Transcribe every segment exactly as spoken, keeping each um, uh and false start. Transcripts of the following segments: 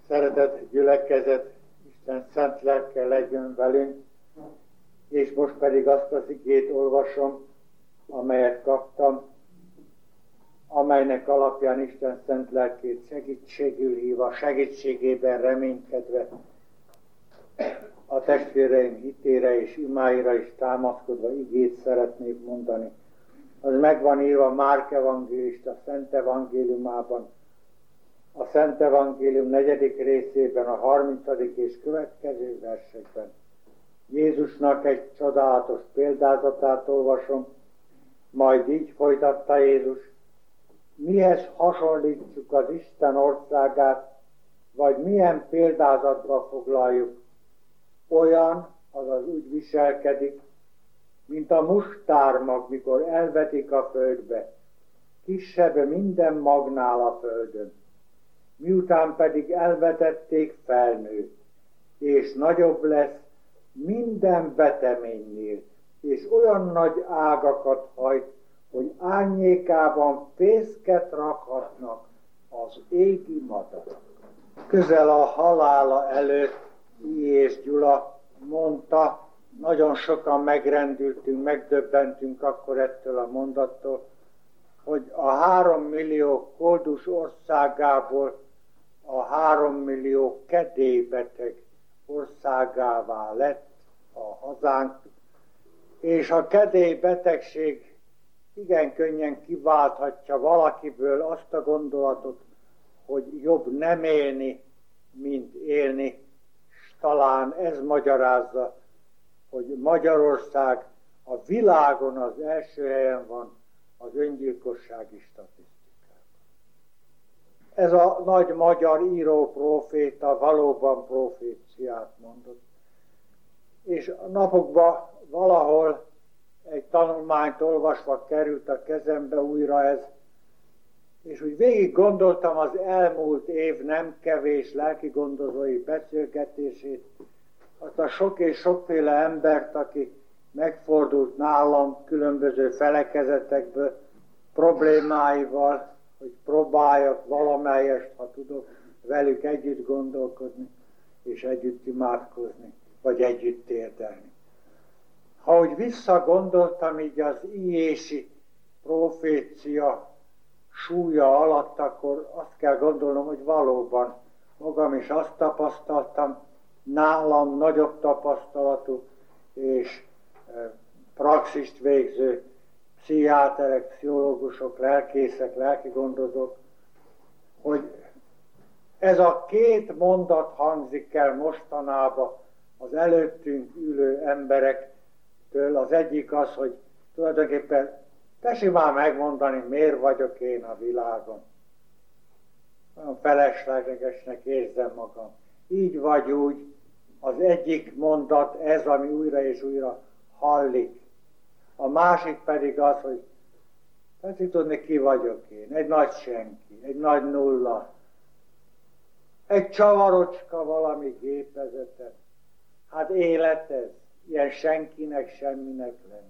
Szeretett gyülekezet, Isten szent lelke legyen velünk, és most pedig azt az igét olvasom, amelyet kaptam, amelynek alapján Isten szent lelkét segítségül hívva, segítségében reménykedve, a testvéreim hitére és imáira is támaszkodva igét szeretnék mondani. Az meg van írva Márk evangélista Szent Evangéliumában, a Szent Evangélium negyedik részében, a harmincadik és következő versekben. Jézusnak egy csodálatos példázatát olvasom, majd így folytatta Jézus: mihez hasonlítsuk az Isten országát, vagy milyen példázatba foglaljuk? Olyan, azaz úgy viselkedik, mint a mustármag, mikor elvetik a földbe, kisebb minden magnál a földön. Miután pedig elvetették, felnő, és nagyobb lesz minden veteménynél, és olyan nagy ágakat hajt, hogy árnyékában fészket rakhatnak az égi madarak. Közel a halála előtt I. és Gyula mondta, nagyon sokan megrendültünk, megdöbbentünk akkor ettől a mondattól, hogy a három millió koldus országából a három millió kedélybeteg országává lett a hazánk, és a kedélybetegség igen könnyen kiválthatja valakiből azt a gondolatot, hogy jobb nem élni, mint élni, és talán ez magyarázza, hogy Magyarország a világon az első helyen van az öngyilkossági statisztikában. Ez a nagy magyar író proféta valóban proféciát mondott. És a napokban valahol egy tanulmányt olvasva került a kezembe újra ez, és úgy végig gondoltam az elmúlt év nem kevés lelkigondozói beszélgetését, azt a sok és sokféle embert, aki megfordult nálam különböző felekezetekből problémáival, hogy próbáljak valamelyest, ha tudok, velük együtt gondolkodni, és együtt imádkozni, vagy együtt térdelni. Ha úgy visszagondoltam így az íjési profécia súlya alatt, akkor azt kell gondolnom, hogy valóban magam is azt tapasztaltam, nálam nagyobb tapasztalatú és praxist végző pszichiáterek, pszichológusok, lelkészek, lelkigondozók, hogy ez a két mondat hangzik el mostanában az előttünk ülő emberektől. Az egyik az, hogy tulajdonképpen tessék már megmondani, miért vagyok én a világon. Olyan feleslegesnek érzem magam. Így vagy úgy, az egyik mondat ez, ami újra és újra hallik. A másik pedig az, hogy tetszik tudni, ki vagyok én. Egy nagy senki, egy nagy nulla. Egy csavarocska valami gépezete. Hát élet ez, ilyen senkinek, semminek lenni.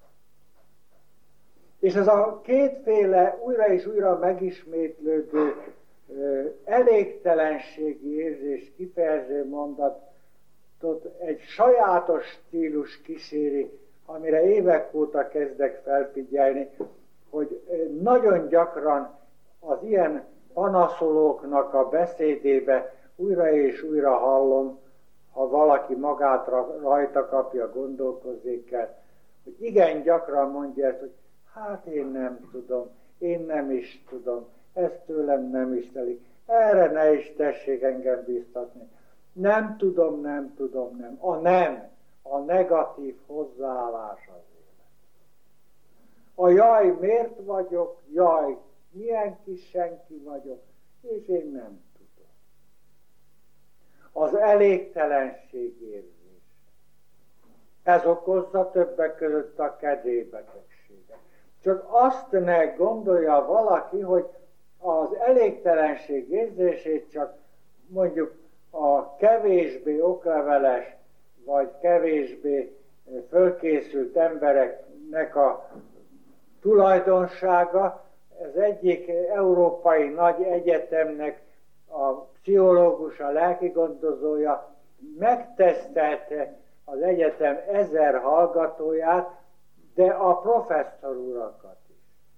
És ez a kétféle újra és újra megismétlődő ö, elégtelenségi érzés kifejező mondatot egy sajátos stílus kíséri, amire évek óta kezdek felfigyelni, hogy nagyon gyakran az ilyen panaszolóknak a beszédébe újra és újra hallom, ha valaki magát rajta kapja, gondolkozzék el, hogy igen gyakran mondja ezt, hogy hát én nem tudom, én nem is tudom, ezt tőlem nem is telik, erre ne is tessék engem bíztatni. Nem tudom, nem tudom, nem. A nem, a negatív hozzáállás az élet. A jaj, miért vagyok, jaj, milyen kis senki vagyok, és én nem tudom. Az elégtelenség érzés. Ez okozza többek között a kedélybetegséget. Csak azt ne gondolja valaki, hogy az elégtelenség érzését csak mondjuk a kevésbé okleveles, vagy kevésbé fölkészült embereknek a tulajdonsága. Ez egyik európai nagy egyetemnek a pszichológus, a lelkigondozója megtesztelte az egyetem ezer hallgatóját, de a professzor urakat is.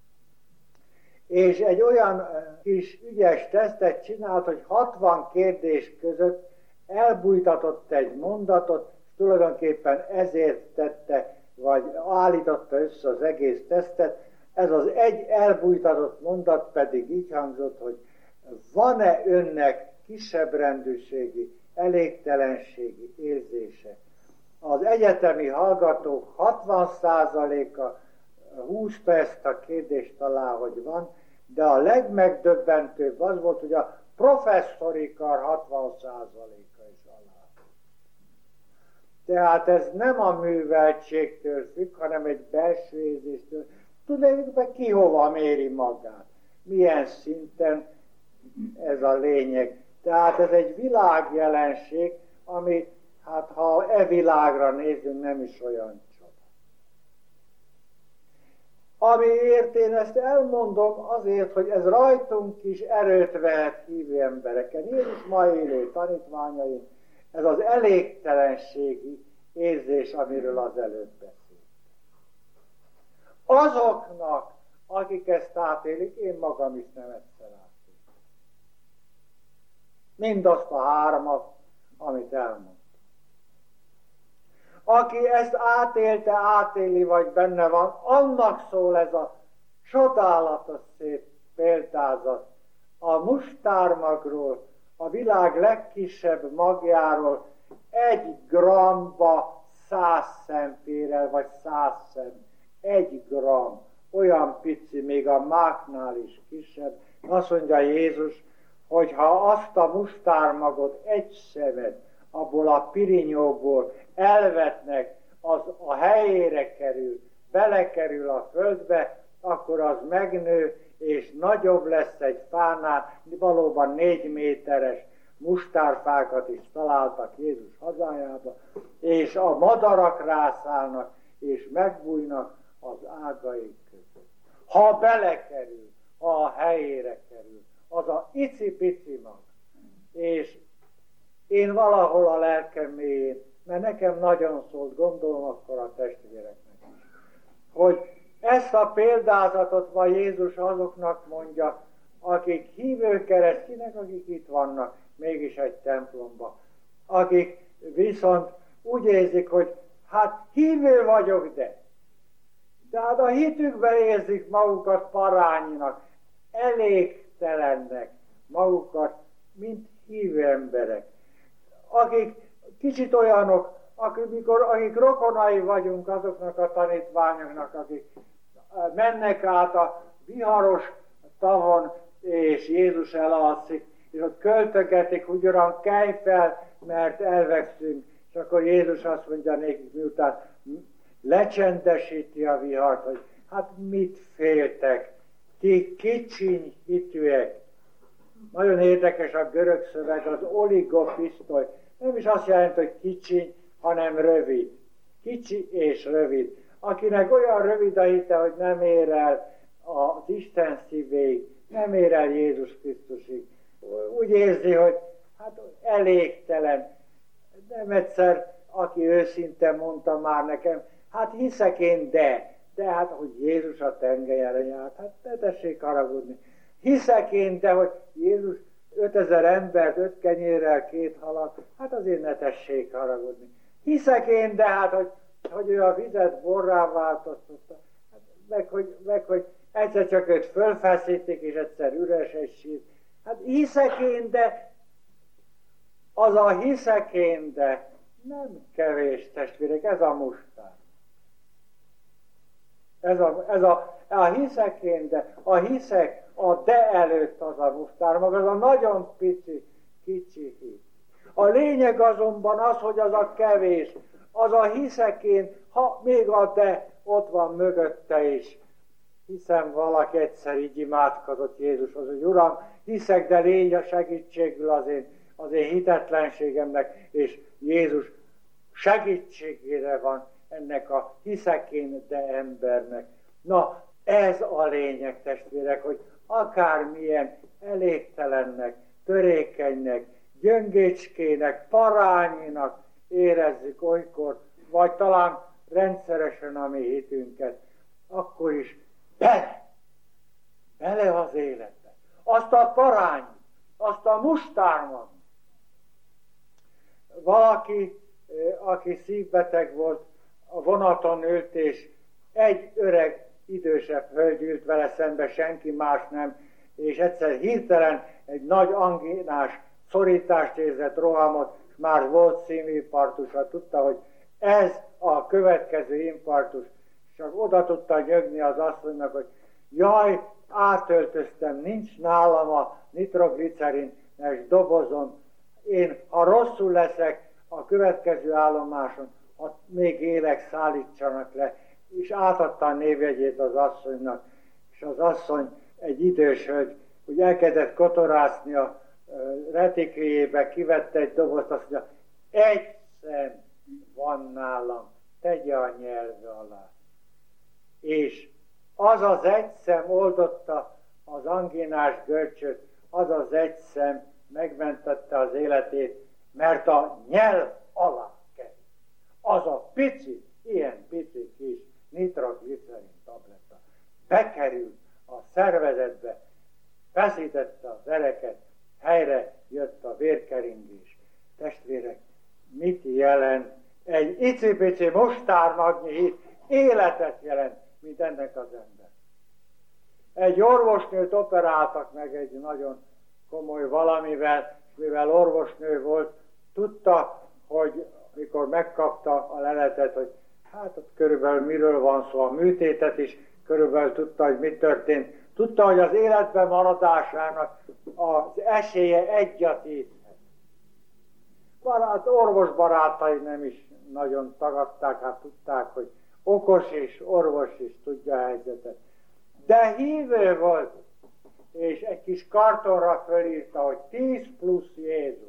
És egy olyan kis ügyes tesztet csinált, hogy hatvan kérdés között elbújtatott egy mondatot, és tulajdonképpen ezért tette, vagy állította össze az egész tesztet. Ez az egy elbújtatott mondat pedig így hangzott, hogy van-e önnek kisebbrendűségi, elégtelenségi érzése? Az egyetemi hallgatók hatvan százaléka húzta ezt a kérdést alá, hogy van, de a legmegdöbbentőbb az volt, hogy a professzori kar hatvan százaléka is alá. Tehát ez nem a műveltségtől függ, hanem egy belső érzéstől. Tudnék, hogy ki hova méri magát, milyen szinten, ez a lényeg. Tehát ez egy világjelenség, ami, hát ha e világra nézünk, nem is olyan csoda. Amiért én ezt elmondom, azért, hogy ez rajtunk is erőt vehet hívő embereken. Jézus ma élő tanítványain, ez az elégtelenségi érzés, amiről az előbb beszélt. Azoknak, akik ezt átélik, én magam is nem egyszer átéltem. Mindazt a hármat, amit elmondtam. Aki ezt átélte, átéli, vagy benne van, annak szól ez a csodálatos szép példázat a mustármagról, a világ legkisebb magjáról, egy gramba száz szempérrel, vagy száz szem. Egy gram, olyan pici, még a máknál is kisebb. Azt mondja Jézus, hogy ha azt a mustármagot, egy szemet, abból a pirinyóból elvetnek, az a helyére kerül, belekerül a földbe, akkor az megnő, és nagyobb lesz egy fánál, valóban négy méteres mustárfákat is találtak Jézus hazájába, és a madarak rászállnak, és megbújnak az ágaik között. Ha belekerül, ha a helyére kerül, az a icipici mag. És én valahol a lelkem mélyén, mert nekem nagyon szólt, gondolom akkor a testvéreknek is, hogy ezt a példázatot ma Jézus azoknak mondja, akik hívő keresztények, akik itt vannak, mégis egy templomba, akik viszont úgy érzik, hogy hát hívő vagyok, de Tehát a hitükben érzik magukat parányinak, elégtelennek magukat, mint hívő emberek. Akik kicsit olyanok, akik, mikor, akik rokonai vagyunk azoknak a tanítványoknak, akik mennek át a viharos tavon, és Jézus elalszik, és ott költögetik, hogy Uram, kelj fel, mert elveszünk. És akkor Jézus azt mondja nekik, miután lecsendesíti a vihart, hogy hát mit féltek, ti kicsiny hitűek. Nagyon érdekes a görög szöveg, az oligopisztoly. Nem is azt jelenti, hogy kicsiny, hanem rövid. Kicsi és rövid. Akinek olyan rövid a hite, hogy nem ér el az Isten szívéig, nem ér el Jézus Krisztusig. Úgy érzi, hogy hát elégtelen. Nem egyszer, aki őszinte mondta már nekem, hát hiszek én, de, de hát, hogy Jézus a tengelyen járt, hát ne tessék haragudni. Hiszek én, de, hogy Jézus ötezer embert, öt kenyérrel, két halat, hát azért ne tessék haragudni. Hiszek én, de hát, hogy, hogy ő a vizet borrá változtatta, hát, meg, hogy, meg, hogy egyszer csak őt fölfeszítik, és egyszer üres egy sír. Hát hiszek én, de az a hiszek én, de nem kevés, testvérek, ez a mustár. Ez a, ez a, a hiszek én, de a hiszek, a de előtt az a mustár, maga az a nagyon pici, kicsi hit. A lényeg azonban az, hogy az a kevés, az a hiszek én, ha még a de ott van mögötte is. Hiszen valaki egyszer így imádkozott Jézushoz, hogy Uram, hiszek, de légy a segítségül az én, az én hitetlenségemnek, és Jézus segítségére van ennek a hiszek én, de embernek. Na, ez a lényeg, testvérek, hogy akármilyen elégtelennek, törékenynek, gyöngécskének, parányinak érezzük olykor, vagy talán rendszeresen a mi hitünket, akkor is bele, bele az életbe. Azt a parányit, azt a mustármat. Valaki, aki szívbeteg volt, a vonaton ült, és egy öreg, idősebb hölgy ült vele szembe, senki más nem, és egyszer hirtelen egy nagy angínás szorítást érzett, rohamot, és már volt szívinfarktusa, tudta, hogy ez a következő infarktus, csak oda tudta nyögni az asszonynak, hogy jaj, átöltöztem, nincs nálam a nitroglicerines dobozom, én, ha rosszul leszek a következő állomáson, ha még élek, szállítsanak le, és átadta a névjegyét az asszonynak, és az asszony, egy idős hölgy, úgy elkezdett kotorászni a retikléjébe, kivette egy dobozt, azt mondja, egy szem van nálam, tegye a nyelve alá. És az az egy szem oldotta az angínás görcsöt, az az egy szem megmentette az életét, mert a nyelv alá kerül. Az a pici, ilyen pici kis nitroglicerin tabletta bekerült a szervezetbe, feszítette az ereket, helyre jött a vérkeringés. Testvérek, mit jelent egy icipici mustármagnyi hit? Életet jelent, mint ennek az ember. Egy orvosnőt operáltak meg egy nagyon komoly valamivel, és mivel orvosnő volt, tudta, hogy mikor megkapta a leletet, hogy hát ott körülbelül miről van szó, a műtétet is körülbelül tudta, hogy mi történt. Tudta, hogy az életben maradásának az esélye egy a tízhez. Barát, orvos barátai nem is nagyon tagadták, hát tudták, hogy okos is, orvos is tudja a helyzetet. De hívő volt, és egy kis kartonra fölírta, hogy tíz plusz Jézus.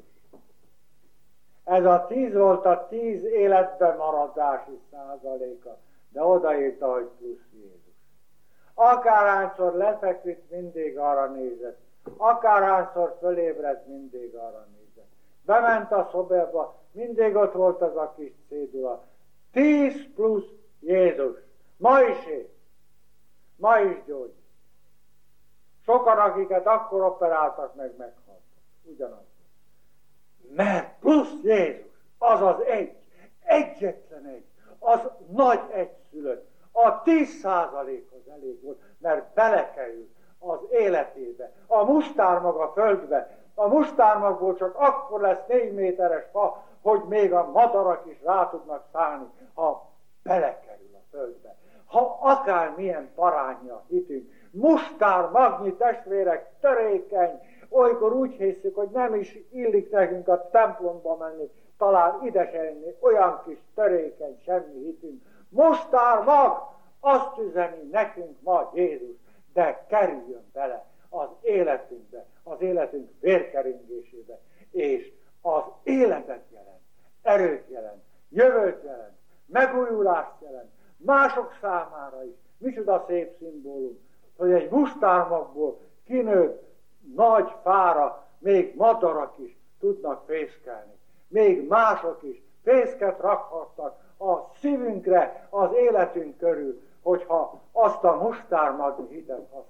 Ez a tíz volt a tíz életben maradási százaléka, de odaírta, hogy plusz Jézus. Akárhányszor lefeküdt, mindig arra nézett. Akárhányszor fölébredt, mindig arra nézett. Bement a szobába, mindig ott volt az a kis cédula. tíz plusz Jézus. Ma is él. Ma is gyógyít. Sokan, akiket akkor operáltak meg, meghaltak. Ugyanaz. Mert plusz Jézus, az az egy, egyetlen egy, az nagy egyszülött, a tíz százalékhoz elég volt, mert belekerült az életébe, a mustármag a földbe. A mustármagból csak akkor lesz négy méteres fa, hogy még a madarak is rá tudnak szállni, ha belekerül a földbe. Ha akármilyen parányi a hitünk, mustármagnyi, testvérek, törékeny, olykor úgy hiszük, hogy nem is illik nekünk a templomba menni, talán ide se jönni, olyan kis törékeny, semmi hitünk. Mustármag, azt üzeni nekünk ma Jézus, de kerüljön bele az életünkbe, az életünk vérkeringésébe, és az életet jelent, erőt jelent, jövőt jelent, megújulást jelent, mások számára is. Micsoda szép szimbólum, hogy egy mustármagból kinőtt nagy fára még madarak is tudnak fészkelni. Még mások is fészket rakhatnak a szívünkre, az életünk körül, hogyha azt a mustármagni hitet használ.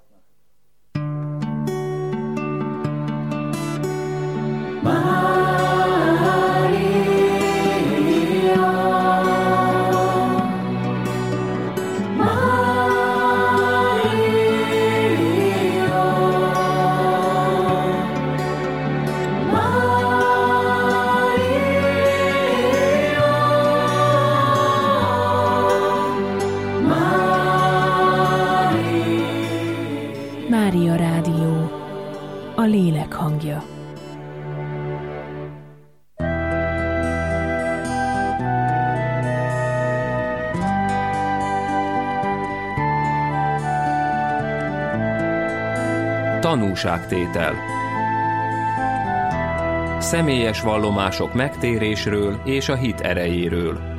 Mária Rádió, a lélek hangja. Tanúságtétel. Személyes vallomások megtérésről és a hit erejéről.